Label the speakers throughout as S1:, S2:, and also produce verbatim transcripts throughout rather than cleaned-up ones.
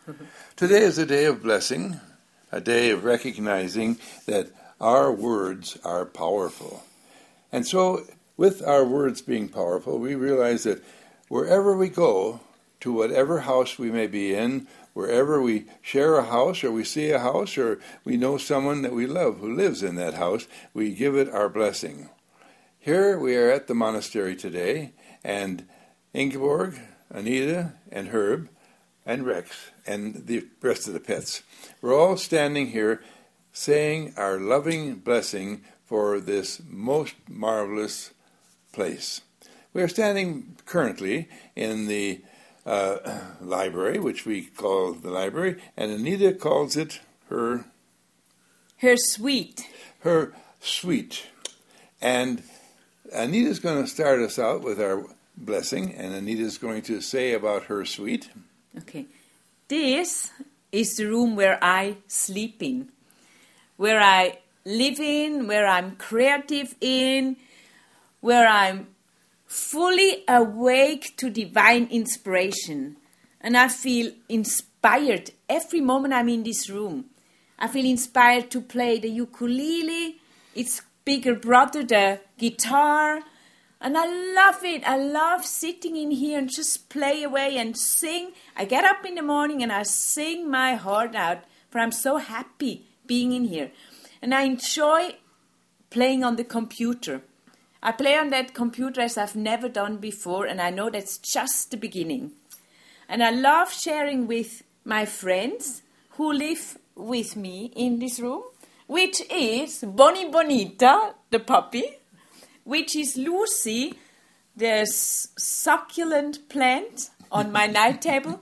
S1: Today is a day of blessing, a day of recognizing that our words are powerful. And so, with our words being powerful, we realize that wherever we go, to whatever house we may be in, wherever we share a house or we see a house or we know someone that we love who lives in that house, we give it our blessing. Here we are at the monastery today, and Ingeborg, Anita, and Herb, and Rex, and the rest of the pets, we're all standing here saying our loving blessing for this most marvelous place. We are standing currently in the uh, library, which we call the library, and Anita calls it her...
S2: Her suite.
S1: Her suite. And Anita's going to start us out with our blessing, and Anita's going to say about her suite.
S2: Okay. This is the room where I sleep in, where I live in, where I'm creative in, where I'm fully awake to divine inspiration. And I feel inspired every moment I'm in this room. I feel inspired to play the ukulele, its bigger brother, the guitar. And I love it. I love sitting in here and just play away and sing. I get up in the morning and I sing my heart out, for I'm so happy being in here. And I enjoy playing on the computer. I play on that computer as I've never done before, and I know that's just the beginning. And I love sharing with my friends who live with me in this room, which is Bonnie Bonita, the puppy, which is Lucy, the succulent plant on my night table,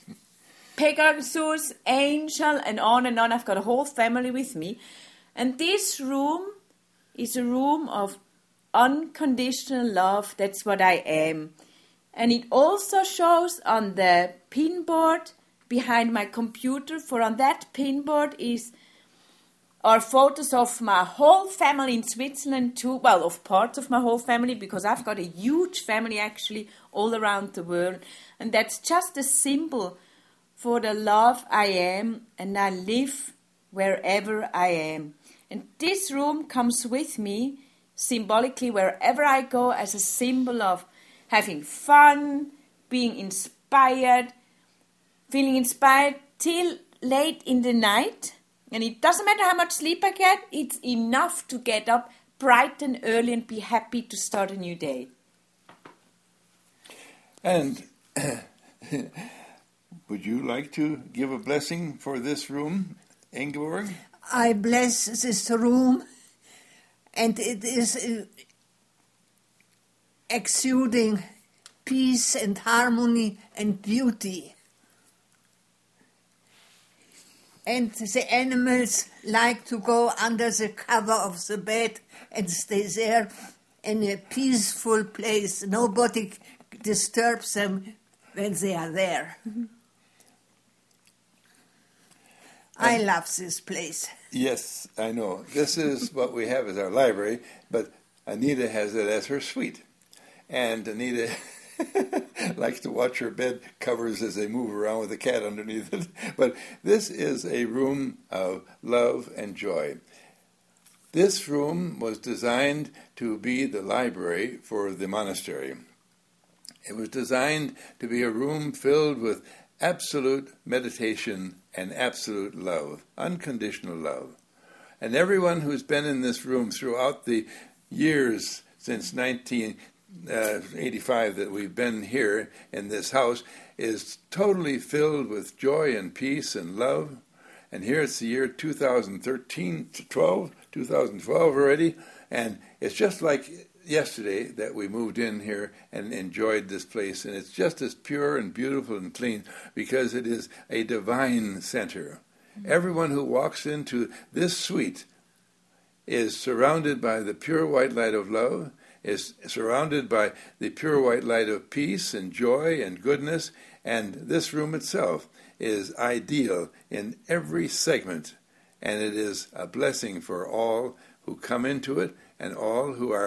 S2: Pegasus, Angel, and on and on. I've got a whole family with me. And this room is a room of unconditional love. That's what I am. And it also shows on the pinboard behind my computer, for on that pinboard is are photos of my whole family in Switzerland too, well, of parts of my whole family, because I've got a huge family actually all around the world. And that's just a symbol for the love I am, and I live wherever I am. And this room comes with me symbolically wherever I go as a symbol of having fun, being inspired, feeling inspired till late in the night. And it doesn't matter how much sleep I get, it's enough to get up bright and early and be happy to start a new day.
S1: And would you like to give a blessing for this room, Ingeborg?
S3: I bless this room, and it is uh, exuding peace and harmony and beauty. And the animals like to go under the cover of the bed and stay there in a peaceful place. Nobody disturbs them when they are there. Mm-hmm. I love this place.
S1: Yes, I know. This is what we have as our library, but Anita has it as her suite. And Anita likes to watch her bed covers as they move around with the cat underneath it. But this is a room of love and joy. This room was designed to be the library for the monastery. It was designed to be a room filled with absolute meditation and absolute love, unconditional love. And everyone who's been in this room throughout the years since nineteen eighty-five that we've been here in this house is totally filled with joy and peace and love. And here it's the year two thousand thirteen, twelve, two thousand twelve already, and it's just like yesterday that we moved in here and enjoyed this place, and it's just as pure and beautiful and clean because it is a divine center. Mm-hmm. Everyone who walks into this suite is surrounded by the pure white light of love, is surrounded by the pure white light of peace and joy and goodness, and this room itself is ideal in every segment, and it is a blessing for all who come into it and all who are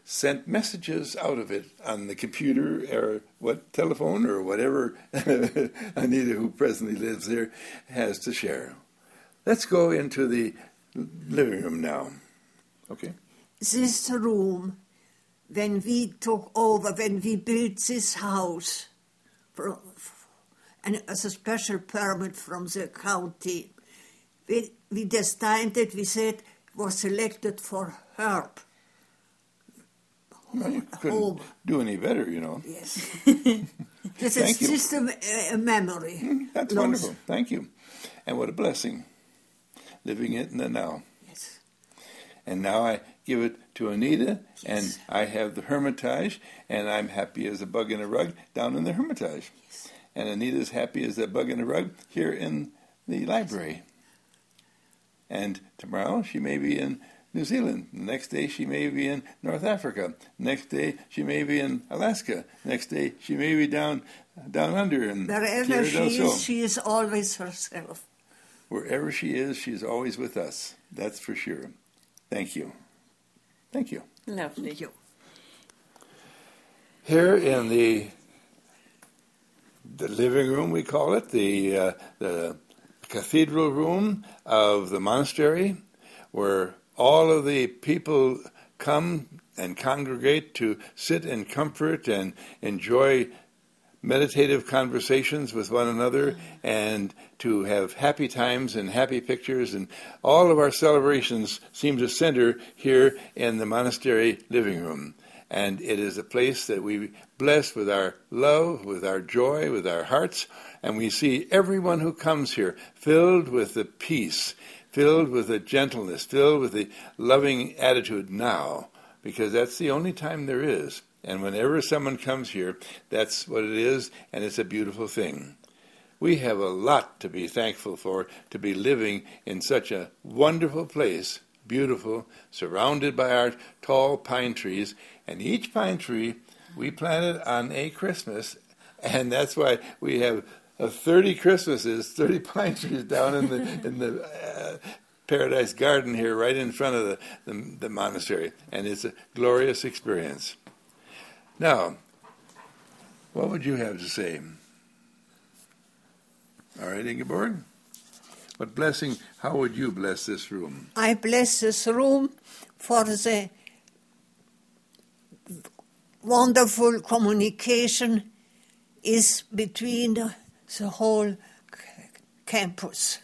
S1: sent messages out of it on the computer or what telephone or whatever Anita, who presently lives there, has to share. Let's go into the living room now. Okay.
S3: This room, when we took over, when we built this house, for, and as a special permit from the county, we, we destined it, we said, was selected for Herb.
S1: Well, you couldn't
S3: home.
S1: do any better, you know.
S3: Yes. This
S1: Thank
S3: is
S1: you.
S3: just a, a memory.
S1: Mm, That's
S3: Lost.
S1: wonderful. Thank you. And what a blessing, living it in the now.
S3: Yes.
S1: And now I give it to Anita,
S3: Yes.
S1: and I have the Hermitage, and I'm happy as a bug in a rug down in the Hermitage.
S3: Yes.
S1: And Anita's happy as a bug in a rug here in the library. And tomorrow she may be in New Zealand. The next day she may be in North Africa. Next day she may be in Alaska. Next day she may be down down under in
S3: Wherever
S1: Tierra
S3: she
S1: del Sol.
S3: is, she is always herself.
S1: Wherever she is, she's always with us. That's for sure. Thank you. Thank you.
S2: Lovely.
S3: Thank you.
S1: Here in the the living room, we call it, the uh, the cathedral room of the monastery, where all of the people come and congregate to sit in comfort and enjoy meditative conversations with one another and to have happy times and happy pictures. And all of our celebrations seem to center here in the monastery living room. And it is a place that we bless with our love, with our joy, with our hearts. And we see everyone who comes here filled with the peace, filled with the gentleness, filled with the loving attitude now, because that's the only time there is. And whenever someone comes here, that's what it is, and it's a beautiful thing. We have a lot to be thankful for, to be living in such a wonderful place, beautiful, surrounded by our tall pine trees. And each pine tree we planted on a Christmas, and that's why we have uh, thirty Christmases, thirty pine trees down in the in the uh, Paradise Garden here, right in front of the, the, the monastery. And it's a glorious experience. Now, what would you have to say? All right, Ingeborg? What blessing, how would you bless this room?
S3: I bless this room for the wonderful communication is between the, the whole c- campus.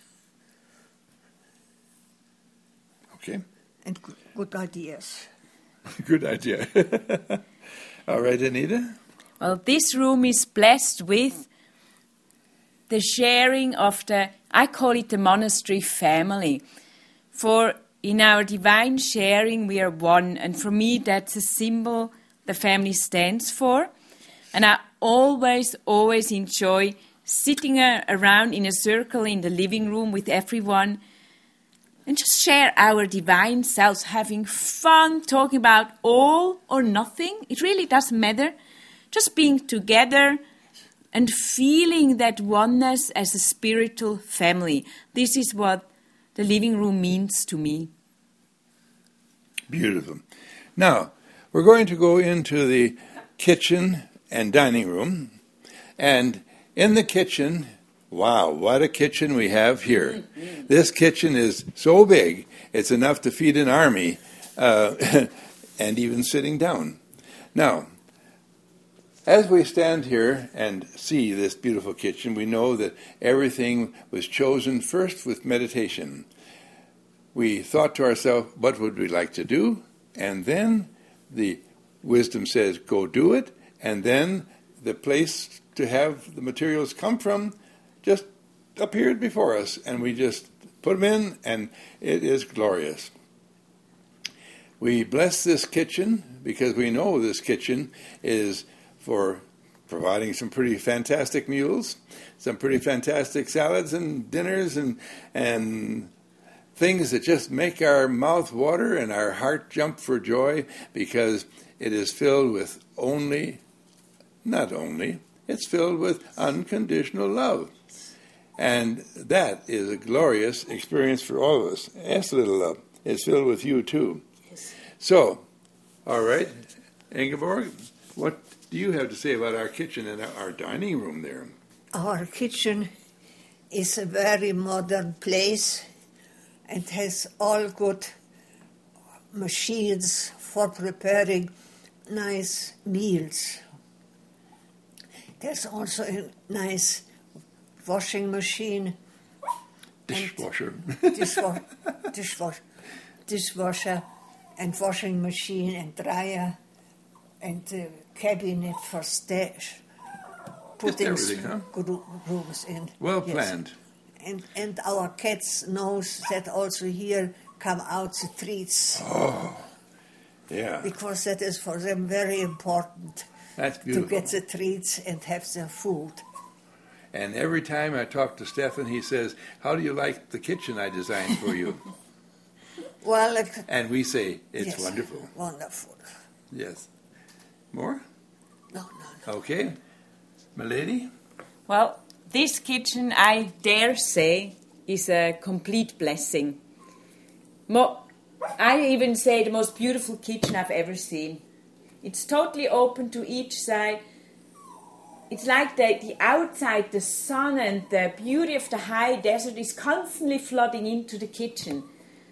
S1: Okay.
S3: And good, good ideas.
S1: Good idea. All right, Anita?
S2: Well, this room is blessed with the sharing of the, I call it the monastery family. For in our divine sharing, we are one. And for me, that's a symbol the family stands for. And I always, always enjoy sitting around in a circle in the living room with everyone and just share our divine selves, having fun, talking about all or nothing. It really doesn't matter. Just being together and feeling that oneness as a spiritual family. This is what the living room means to me.
S1: Beautiful. Now, we're going to go into the kitchen and dining room. And in the kitchen, wow, what a kitchen we have here. This kitchen is so big, it's enough to feed an army, uh, and even sitting down. Now, as we stand here and see this beautiful kitchen, we know that everything was chosen first with meditation. We thought to ourselves, what would we like to do? And then the wisdom says, go do it. And then the place to have the materials come from just appeared before us. And we just put them in, and it is glorious. We bless this kitchen because we know this kitchen is for providing some pretty fantastic meals, some pretty fantastic salads and dinners and and things that just make our mouth water and our heart jump for joy, because it is filled with only, not only, it's filled with unconditional love. And that is a glorious experience for all of us. Yes, little love. It's filled with you too.
S3: Yes.
S1: So, all right. Ingeborg, what do you have to say about our kitchen and our dining room there?
S3: Our kitchen is a very modern place and has all good machines for preparing nice meals. There's also a nice washing machine.
S1: Dishwasher.
S3: Dishwa- dishwa- dishwasher and washing machine and dryer and uh, cabinet for stash. Putting
S1: everything, huh?
S3: good rooms in.
S1: Well
S3: Yes.
S1: planned.
S3: And and our cats knows that also here come out the treats
S1: Oh, yeah.
S3: because that is for them very important
S1: That's
S3: to
S1: beautiful.
S3: get the treats and have their food.
S1: And every time I talk to Stefan, he says, "How do you like the kitchen I designed for you?"
S3: Well, uh,
S1: And we say, "It's
S3: yes,
S1: wonderful."
S3: Wonderful.
S1: Yes. More?
S3: No, no, no.
S1: Okay. Milady?
S2: Well, this kitchen, I dare say, is a complete blessing. Mo- I even say the most beautiful kitchen I've ever seen. It's totally open to each side. It's like the, the outside, the sun and the beauty of the high desert is constantly flooding into the kitchen.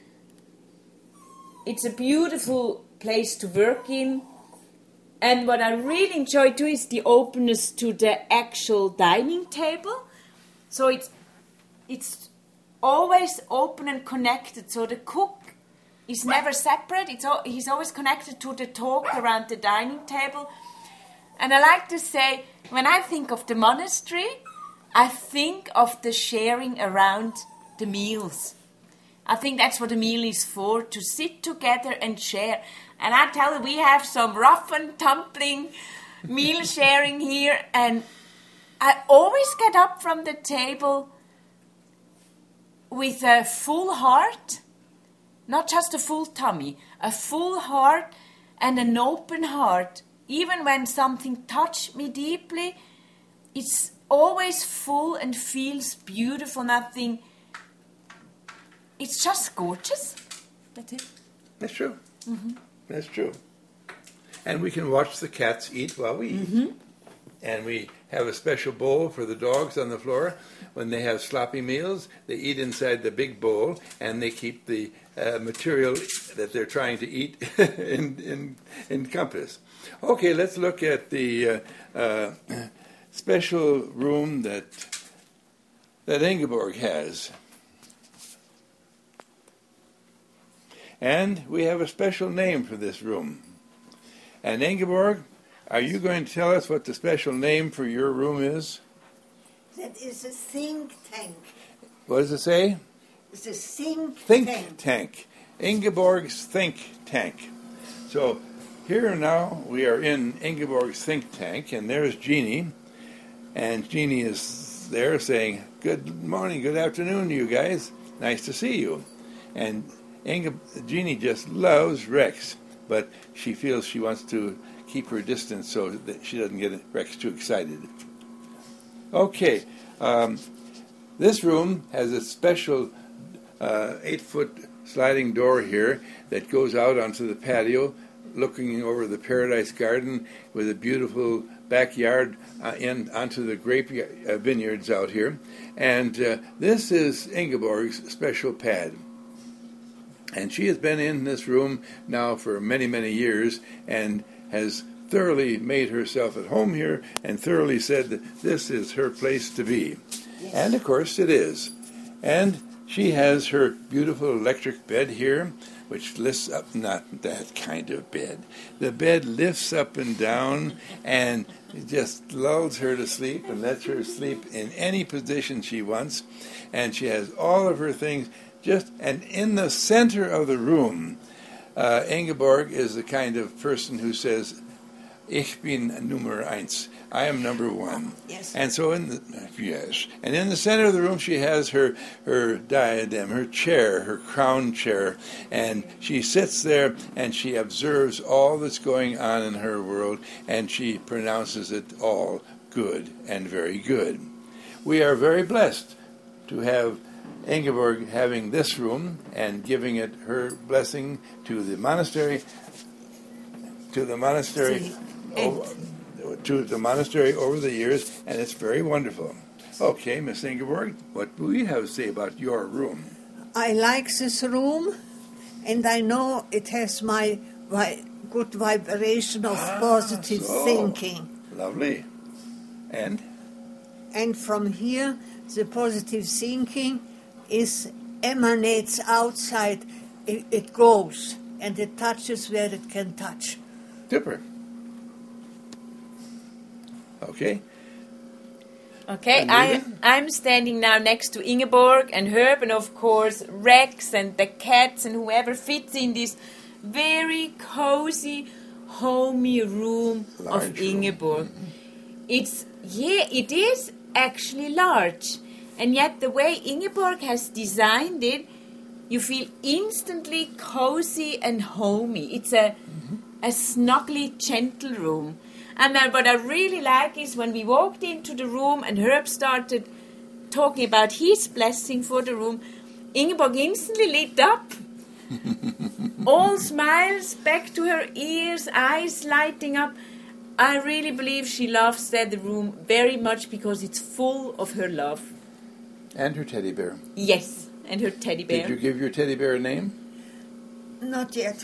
S2: It's a beautiful place to work in. And what I really enjoy too is the openness to the actual dining table. So it's it's always open and connected. So the cook is never separate. It's al- he's always connected to the talk around the dining table. And I like to say, when I think of the monastery, I think of the sharing around the meals. I think that's what a meal is for, to sit together and share. And I tell you, we have some rough and tumbling meal sharing here, and I always get up from the table with a full heart, not just a full tummy, a full heart and an open heart. Even when something touched me deeply, it's always full and feels beautiful. Nothing. It's just gorgeous. That's it.
S1: That's true.
S2: Mm-hmm.
S1: That's true. And we can watch the cats eat while we eat.
S2: Mm-hmm.
S1: And we have a special bowl for the dogs on the floor. When they have sloppy meals, they eat inside the big bowl, and they keep the uh, material that they're trying to eat in, in, in compass. Okay, let's look at the uh, uh, special room that that Ingeborg has. And we have a special name for this room. And Ingeborg, are you going to tell us what the special name for your room is?
S3: That is a think tank.
S1: What does it say?
S3: It's a think,
S1: Think
S3: tank.
S1: tank. Ingeborg's think tank. So here now we are in Ingeborg's think tank, and there's Jeannie. And Jeannie is there saying, "Good morning, good afternoon, you guys. Nice to see you." And Inge, Jeannie just loves Rex, but she feels she wants to keep her distance so that she doesn't get Rex too excited. Okay, um, this room has a special uh, eight-foot sliding door here that goes out onto the patio, looking over the Paradise Garden with a beautiful backyard uh, in onto the grape uh, vineyards out here. And uh, this is Ingeborg's special pad. And she has been in this room now for many, many years and has thoroughly made herself at home here and thoroughly said that this is her place to be. Yes. And, of course, it is. And she has her beautiful electric bed here, which lifts up, not that kind of bed. The bed lifts up and down and just lulls her to sleep and lets her sleep in any position she wants. And she has all of her things just, and in the center of the room, uh, Ingeborg is the kind of person who says, "Ich bin Nummer eins." I am number one.
S3: Yes.
S1: And so in the, yes. And in the center of the room she has her, her diadem, her chair, her crown chair. And she sits there and she observes all that's going on in her world, and she pronounces it all good and very good. We are very blessed to have Ingeborg having this room and giving it her blessing to the monastery. to the monastery, over, to the monastery over the years, and it's very wonderful. Okay, Miss Ingeborg, what do you have to say about your room?
S3: I like this room, and I know it has my, my good vibration of
S1: ah,
S3: positive
S1: so
S3: thinking.
S1: Lovely. And?
S3: And from here, the positive thinking is emanates outside. It, it goes, and it touches where it can touch.
S1: Super. Okay.
S2: Okay, I, I'm standing now next to Ingeborg and Herb, and of course Rex and the cats and whoever fits in this very cozy, homey room
S1: Large
S2: of Ingeborg.
S1: Room.
S2: It's, yeah, it is actually large, and yet the way Ingeborg has designed it, you feel instantly cozy and homey. It's a, mm-hmm. a snuggly, gentle room. And then what I really like is when we walked into the room and Herb started talking about his blessing for the room, Ingeborg instantly lit up. All smiles back to her ears, eyes lighting up. I really believe she loves that room very much because it's full of her love.
S1: And her teddy bear.
S2: Yes, and her teddy bear.
S1: Did you give your teddy bear a name?
S3: Not yet.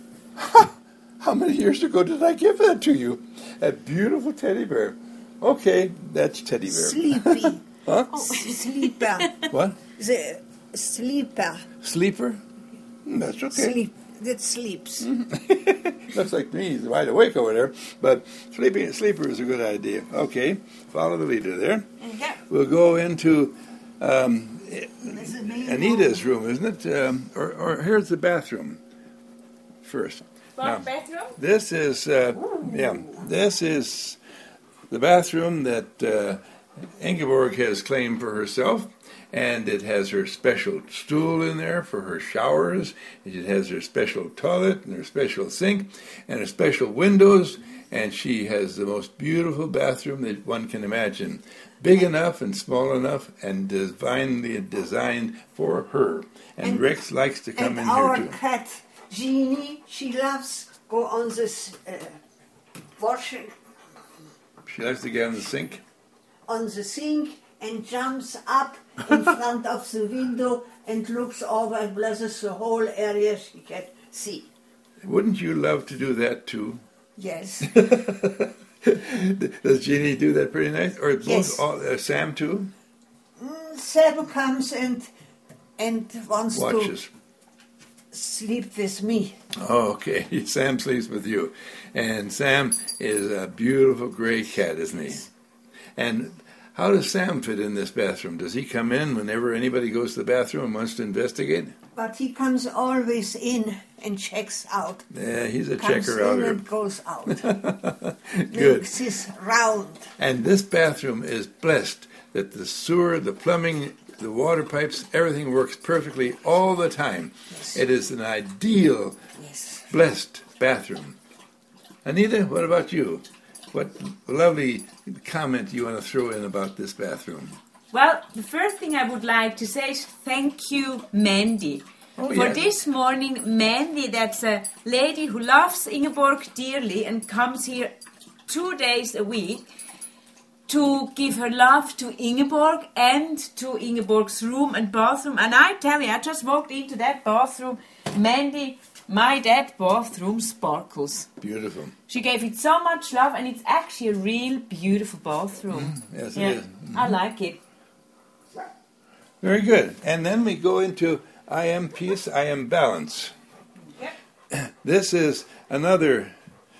S1: How many years ago did I give that to you? A beautiful teddy bear. Okay, that's teddy bear.
S3: Sleepy.
S1: Huh?
S3: Oh. Sleeper.
S1: What?
S3: The sleeper.
S1: Sleeper? Mm, that's okay.
S3: Sleep. That sleeps.
S1: Looks like me. He's wide awake over there. But sleeping, sleeper is a good idea. Okay, follow the leader there.
S3: Okay.
S1: We'll go into um, Anita's room, isn't it? Um, or, or here's the bathroom first. Now,
S2: bathroom?
S1: This is, uh, yeah, this is the bathroom that uh, Ingeborg has claimed for herself, and it has her special stool in there for her showers. It has her special toilet and her special sink and her special windows, and she has the most beautiful bathroom that one can imagine. Big enough and small enough and divinely designed for her. And, and Rex likes to come in here too.
S3: And our cat, Jeannie, she loves go on this uh, washing.
S1: She likes to get on the sink?
S3: On the sink and jumps up in front of the window and looks over and blesses the whole area she can see.
S1: Wouldn't you love to do that too?
S3: Yes.
S1: Does Jeannie do that pretty nice? Or both,
S3: yes.
S1: all, uh, Sam too?
S3: Mm, Sam comes and and wants
S1: Watches.
S3: to sleep with me.
S1: Oh, okay. Sam sleeps with you. And Sam is a beautiful gray cat, isn't he?
S3: Yes.
S1: And how does Sam fit in this bathroom? Does he come in whenever anybody goes to the bathroom and wants to investigate?
S3: But he comes always in and checks out.
S1: Yeah, he's a
S3: comes
S1: checker
S3: in
S1: outer.
S3: and goes out.
S1: Good.
S3: Makes his round.
S1: And this bathroom is blessed that the sewer, the plumbing, the water pipes, everything works perfectly all the time.
S3: Yes.
S1: It is an ideal,
S3: yes.
S1: blessed bathroom. Anita, what about you? What lovely comment you want to throw in about this bathroom?
S2: Well, the first thing I would like to say is thank you, Mandy.
S1: Oh,
S2: For
S1: yes.
S2: this morning, Mandy, that's a lady who loves Ingeborg dearly and comes here two days a week to give her love to Ingeborg and to Ingeborg's room and bathroom. And I tell you, I just walked into that bathroom. Mandy, my that bathroom sparkles.
S1: Beautiful.
S2: She gave it so much love, and it's actually a real beautiful bathroom.
S1: Mm, yes,
S2: yeah,
S1: it is. Mm-hmm.
S2: I like it.
S1: Very good. And then we go into I am peace, I am balance.
S2: Yep.
S1: This is another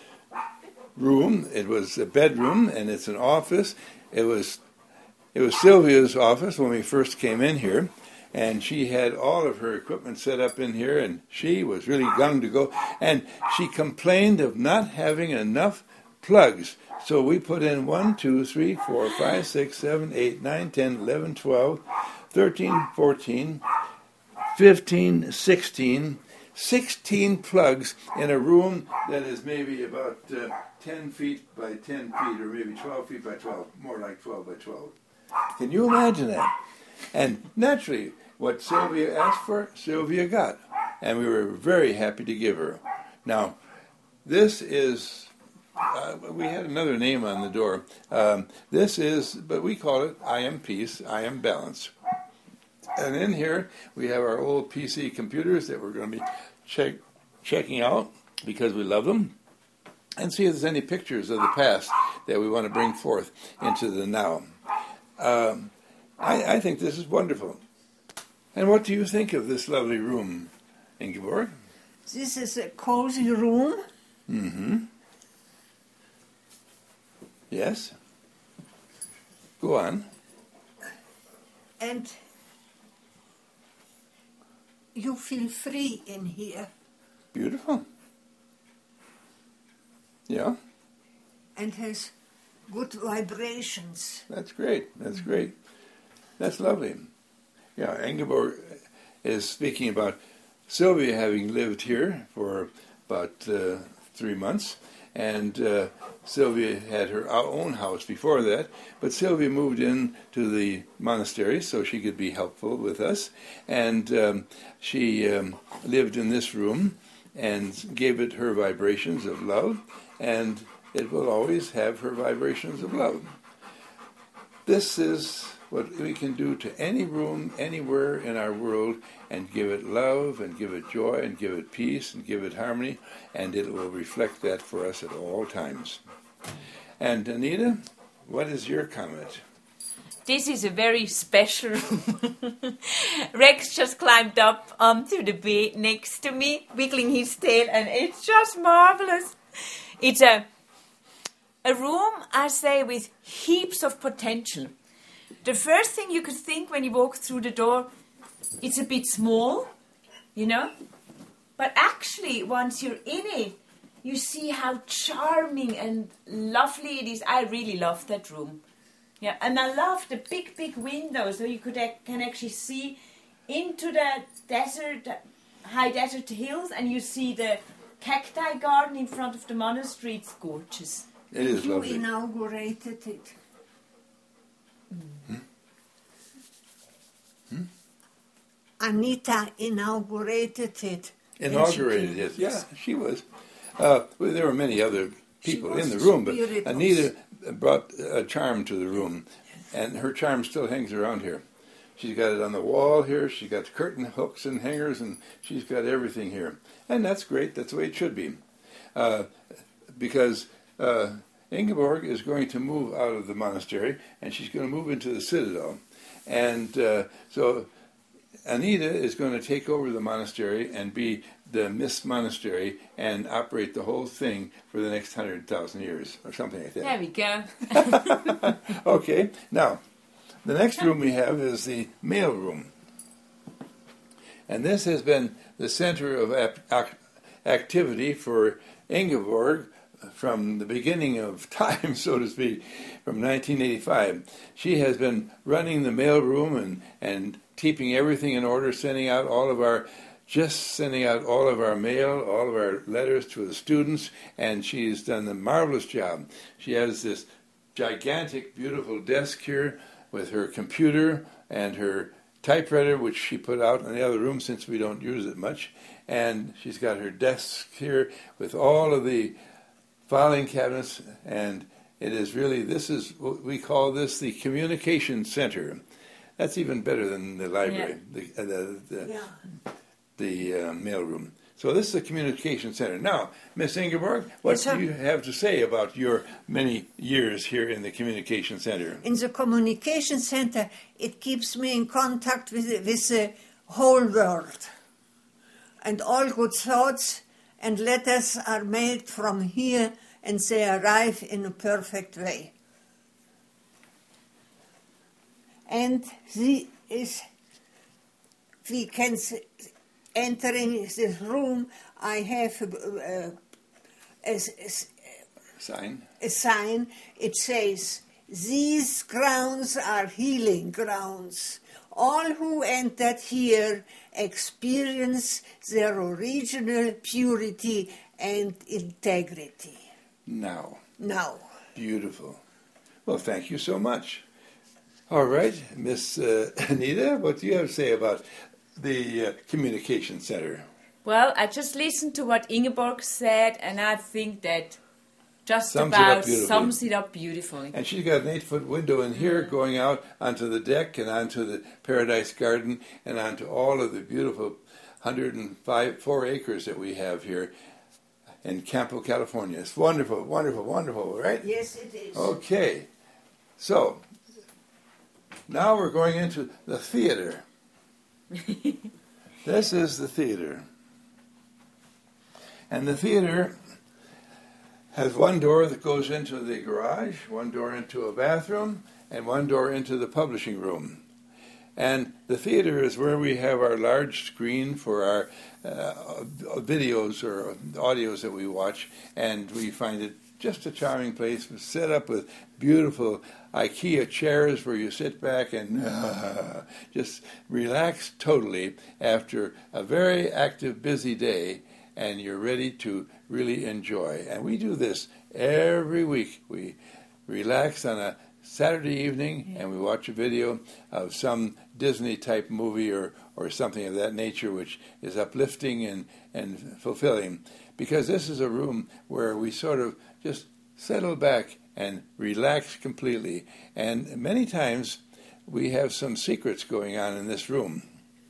S1: room. It was a bedroom, and it's an office. It was it was Sylvia's office when we first came in here, and she had all of her equipment set up in here, and she was really gung to go. And she complained of not having enough plugs. So we put in one, two, three, four, five, six, seven, eight, nine, ten, eleven, twelve, thirteen, fourteen, fifteen, sixteen, sixteen plugs in a room that is maybe about uh, ten feet by ten feet, or maybe twelve feet by twelve, more like twelve by twelve. Can you imagine that? And naturally, what Sylvia asked for, Sylvia got. And we were very happy to give her. Now, this is, uh, we had another name on the door. Um, this is, but we call it I Am Peace, I Am Balance. And in here, we have our old P C computers that we're going to be check, checking out because we love them, and see if there's any pictures of the past that we want to bring forth into the now. Um, I, I think this is wonderful. And what do you think of this lovely room, Ingeborg?
S3: This is a cozy room.
S1: Mm-hmm. Yes. Go on.
S3: And you feel free in here.
S1: Beautiful. Yeah.
S3: And has good vibrations.
S1: That's great. That's great. That's lovely. Yeah, Ingeborg is speaking about Sylvia having lived here for about uh, three months. And uh, Sylvia had her own house before that, but Sylvia moved in to the monastery so she could be helpful with us. And um, she um, lived in this room and gave it her vibrations of love, and it will always have her vibrations of love. This is what we can do to any room, anywhere in our world, and give it love, and give it joy, and give it peace, and give it harmony, and it will reflect that for us at all times. And Anita, what is your comment?
S2: This is a very special room. Rex just climbed up onto the bed next to me, wiggling his tail, and it's just marvelous. It's a a room, I say, with heaps of potential. The first thing you could think when you walk through the door, it's a bit small, you know? But actually, once you're in it, you see how charming and lovely it is. I really love that room. Yeah, and I love the big, big windows so you could can actually see into the desert, high desert hills, and you see the cacti garden in front of the monastery. It's gorgeous.
S1: It is
S3: you
S1: lovely.
S3: inaugurated it.
S1: Hmm? Hmm?
S3: Anita inaugurated it.
S1: Inaugurated it, yeah, she was. Uh, well, there were many other people in the room, but
S3: beautiful.
S1: Anita brought a charm to the room, and her charm still hangs around here. She's got it on the wall here, she's got curtain hooks and hangers, and she's got everything here. And that's great, that's the way it should be. Uh, because uh, Ingeborg is going to move out of the monastery, and she's going to move into the citadel. And uh, so Anita is going to take over the monastery and be the Miss Monastery and operate the whole thing for the next hundred thousand years, or something like that.
S2: There we go.
S1: Okay, now, the next room we have is the mail room. And this has been the center of ap- ac- activity for Ingeborg from the beginning of time, so to speak, from nineteen eighty-five. She has been running the mail room and, and keeping everything in order, sending out all of our, just sending out all of our mail, all of our letters to the students, and she's done a marvelous job. She has this gigantic, beautiful desk here with her computer and her typewriter, which she put out in the other room since we don't use it much. And she's got her desk here with all of the filing cabinets, and it is really, this is, what we call this the communication center. That's even better than the library,
S2: Yeah.
S1: the, uh, the, the,
S3: Yeah.
S1: the uh, mail room. So this is a communication center. Now, Miss Ingeborg, what
S3: Yes, sir.
S1: do you have to say about your many years here in the communication center?
S3: In the communication center, it keeps me in contact with, with the whole world. And all good thoughts and letters are made from here, and they arrive in a perfect way. And the is, we can s- entering this room. I have a, a, a,
S1: Sign.
S3: a sign. It says, "These grounds are healing grounds. All who entered here experience their original purity and integrity."
S1: Now.
S3: Now,
S1: Beautiful. Well, thank you so much. All right, Miss uh, Anita, what do you have to say about the uh, communication center?
S2: Well, I just listened to what Ingeborg said, and I think that just
S1: Sums it up
S2: about
S1: beautifully.
S2: sums it up beautifully.
S1: And she's got an eight-foot window in here going out onto the deck and onto the Paradise Garden and onto all of the beautiful one hundred five, four acres that we have here in Campo, California. It's wonderful, wonderful, wonderful, right?
S3: Yes, it is.
S1: Okay. So, now we're going into the theater. This is the theater. And the theater has one door that goes into the garage, one door into a bathroom, and one door into the publishing room. And the theater is where we have our large screen for our uh, videos or audios that we watch, and we find it just a charming place, set up with beautiful IKEA chairs where you sit back and uh, just relax totally after a very active, busy day, and you're ready to really enjoy. And we do this every week. We relax on a Saturday evening and we watch a video of some Disney-type movie or, or something of that nature which is uplifting and, and fulfilling, because this is a room where we sort of just settle back and relax completely. And many times we have some secrets going on in this room.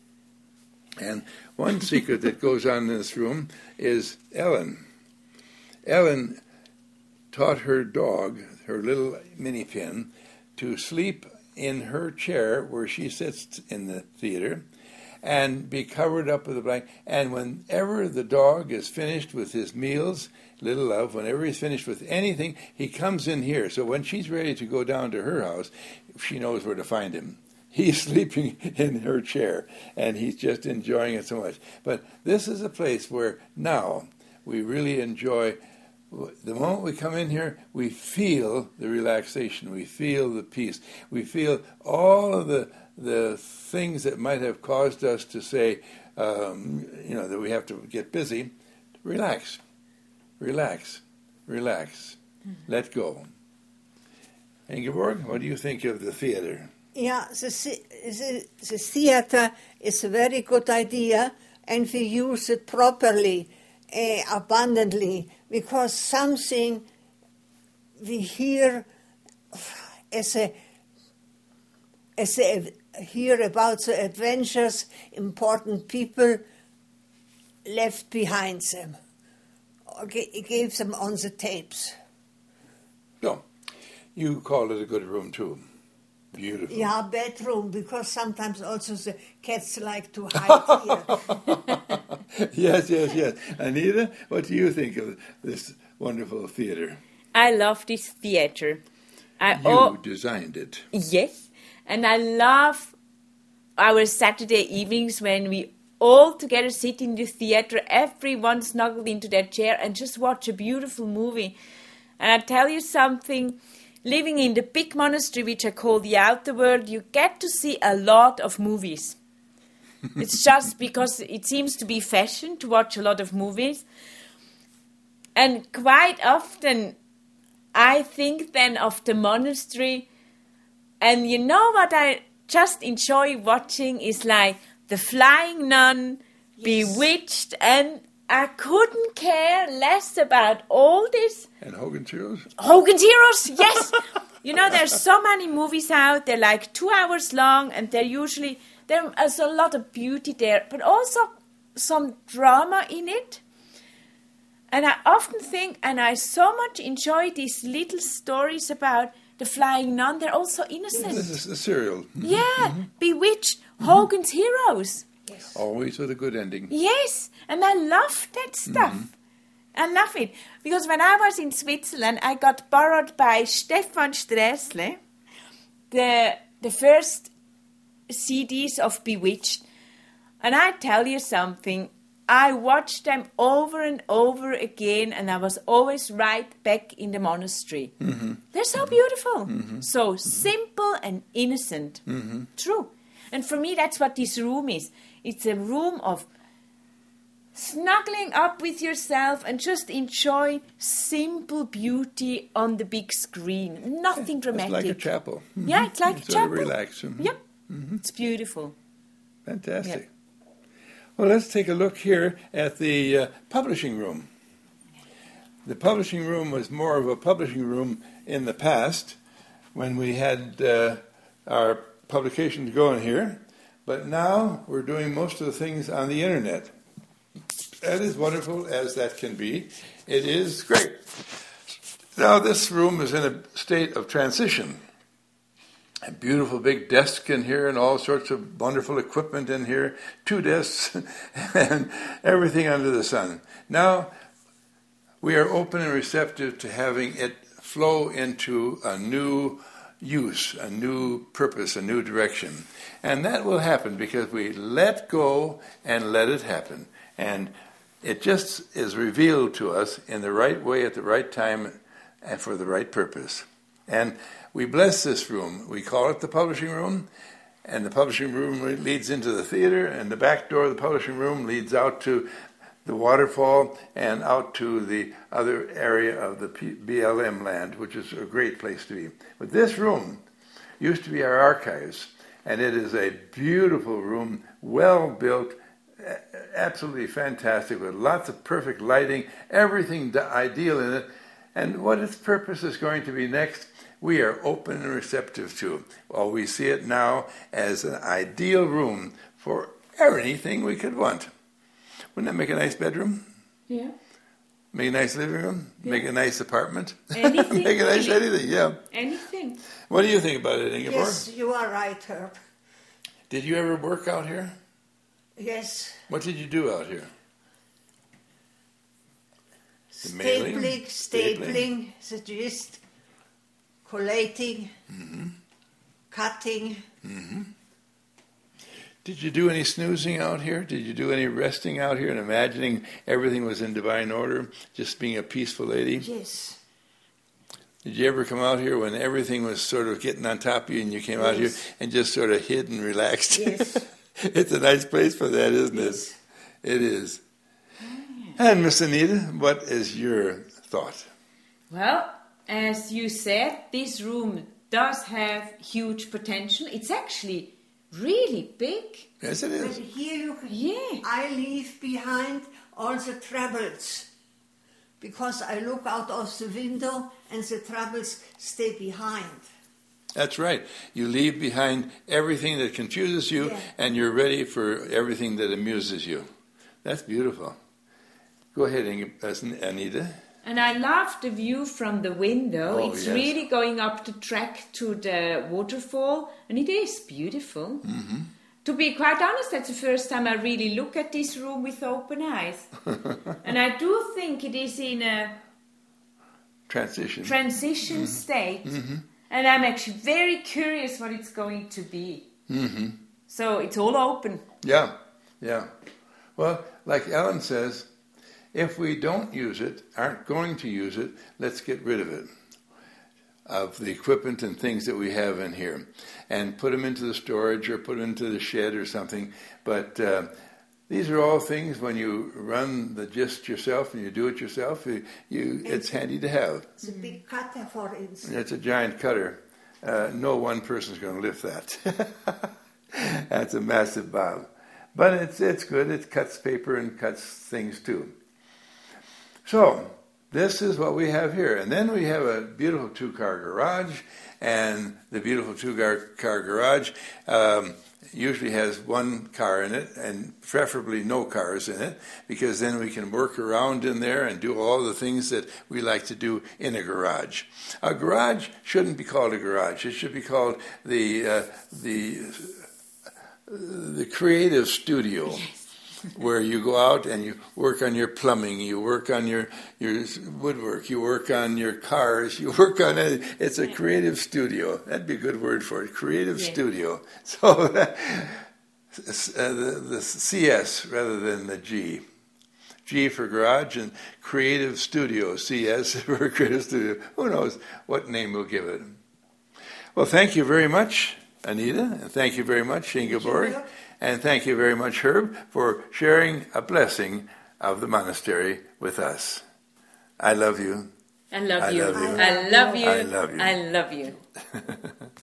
S1: And one secret that goes on in this room is Ellen. Ellen taught her dog, her little mini pin, to sleep in her chair where she sits in the theater and be covered up with a blanket. And whenever the dog is finished with his meals, little love, whenever he's finished with anything, he comes in here. So when she's ready to go down to her house, she knows where to find him. He's sleeping in her chair, and he's just enjoying it so much. But this is a place where now we really enjoy. The moment we come in here, we feel the relaxation, we feel the peace, we feel all of the the things that might have caused us to say, um, you know, that we have to get busy. Relax, relax, relax, mm-hmm. Let go. Ingeborg, what do you think of the theater?
S3: Yeah, the, the, the theater is a very good idea, and we use it properly, uh, abundantly, because something we hear as a as a hear about the adventures important people left behind them, or gave them on the tapes.
S1: No, you call it a good room too. Beautiful.
S3: Yeah, bedroom, because sometimes also the cats like to hide here.
S1: Yes, yes, yes. Anita, what do you think of this wonderful theater?
S2: I love this theater. I
S1: you
S2: oh,
S1: designed it.
S2: Yes, and I love our Saturday evenings when we all together sit in the theater, everyone snuggled into their chair and just watch a beautiful movie. And I tell you something, living in the big monastery, which I call the outer world, you get to see a lot of movies. It's just because it seems to be fashion to watch a lot of movies. And quite often, I think then of the monastery. And you know what I just enjoy watching is like The Flying Nun, yes. Bewitched, and I couldn't care less about all this.
S1: And Hogan's Heroes?
S2: Hogan's Heroes, yes. You know, there's so many movies out. They're like two hours long, and they're usually, there's a lot of beauty there, but also some drama in it. And I often think, and I so much enjoy these little stories about the Flying Nun. They're also innocent.
S1: This is the serial.
S2: Yeah, mm-hmm. Bewitched, Hogan's mm-hmm. Heroes.
S1: Yes. Always with a good ending.
S2: Yes, and I love that stuff. Mm-hmm. I love it. Because when I was in Switzerland, I got borrowed by Stefan Strässle the, the first C Ds of Bewitched. And I tell you something, I watched them over and over again, and I was always right back in the monastery. Mm-hmm. They're so mm-hmm. beautiful. Mm-hmm. So mm-hmm. simple and innocent. Mm-hmm. True. And for me, that's what this room is. It's a room of snuggling up with yourself and just enjoy simple beauty on the big screen. Nothing dramatic.
S1: It's like a chapel. Mm-hmm.
S2: Yeah, it's like
S1: it's
S2: a chapel.
S1: Sort of relax. Mm-hmm.
S2: Yep.
S1: Mm-hmm.
S2: It's beautiful.
S1: Fantastic.
S2: Yep.
S1: Well, let's take a look here at the uh, publishing room. The publishing room was more of a publishing room in the past when we had uh, our publications going here, but now we're doing most of the things on the internet. That is wonderful as that can be. It is great. Now this room is in a state of transition. A beautiful big desk in here and all sorts of wonderful equipment in here, two desks and everything under the sun. Now we are open and receptive to having it flow into a new use, a new purpose, a new direction. And that will happen because we let go and let it happen. And it just is revealed to us in the right way at the right time and for the right purpose. And we bless this room. We call it the publishing room, and the publishing room leads into the theater, and the back door of the publishing room leads out to the waterfall and out to the other area of the B L M land, which is a great place to be. But this room used to be our archives, and it is a beautiful room, well built, absolutely fantastic, with lots of perfect lighting, everything ideal in it. And what its purpose is going to be next, we are open and receptive to. Well, we see it now as an ideal room for anything we could want. Wouldn't that make a nice bedroom?
S2: Yeah.
S1: Make a nice living room?
S2: Yeah.
S1: Make a nice apartment?
S2: Anything.
S1: Make a nice
S2: anything.
S1: anything, yeah.
S2: Anything.
S1: What do you think about it, Ingeborg?
S3: Yes, you are right, Herb.
S1: Did you ever work out here?
S3: Yes.
S1: What did you do out here? The mailing?
S3: Stapling, stapling, the gist, collating,
S1: Mm-hmm.
S3: cutting.
S1: Mm-hmm. Did you do any snoozing out here? Did you do any resting out here and imagining everything was in divine order, just being a peaceful lady?
S3: Yes.
S1: Did you ever come out here when everything was sort of getting on top of you and you came
S3: Yes.
S1: out here and just sort of hid and relaxed?
S3: Yes.
S1: It's a nice place for that, isn't
S3: Yes.
S1: it? It is. And Miss Anita, what is your thought?
S2: Well, as you said, this room does have huge potential. It's actually really big.
S1: Yes, it
S3: But
S1: is.
S3: here you can,
S2: Yeah.
S3: I leave behind all the troubles because I look out of the window and the troubles stay behind.
S1: That's right. You leave behind everything that confuses you,
S3: Yeah.
S1: and you're ready for everything that amuses you. That's beautiful. Go ahead, Inge- Anita.
S2: And I love the view from the window.
S1: Oh,
S2: it's
S1: yes.
S2: really going up the track to the waterfall, and it is beautiful.
S1: Mm-hmm.
S2: To be quite honest, that's the first time I really look at this room with open eyes. And I do think it is in a
S1: Transition.
S2: transition
S1: Mm-hmm.
S2: state. And I'm actually very curious what it's going to be.
S1: Mm-hmm.
S2: So it's all open.
S1: Yeah, yeah. Well, like Ellen says, if we don't use it, aren't going to use it, let's get rid of it, of the equipment and things that we have in here, and put them into the storage or put them into the shed or something. But uh, these are all things, when you run the gist yourself and you do it yourself, you, you it's handy to have.
S3: It's a big cutter, for instance.
S1: It's a giant cutter. Uh, no one person's going to lift that. That's a massive bob. But it's it's good. It cuts paper and cuts things too. So this is what we have here. And then we have a beautiful two-car garage. And the beautiful two-car car garage um, usually has one car in it, and preferably no cars in it, because then we can work around in there and do all the things that we like to do in a garage. A garage shouldn't be called a garage. It should be called the uh, the the creative studio. Where you go out and you work on your plumbing, you work on your, your woodwork, you work on your cars, you work on it. It's a creative studio. That'd be a good word for it, creative
S2: Yeah.
S1: studio. So uh, the, the C S rather than the G. G for garage and creative studio, C S for creative studio. Who knows what name we'll give it. Well, thank you very much, Anita, and thank you very much, Ingeborg.
S3: Thank you.
S1: And thank you very much, Herb, for sharing a blessing of the monastery with us. I love you.
S2: I love
S1: I
S2: you.
S1: love you.
S2: I love you.
S1: I love you.
S2: I love you.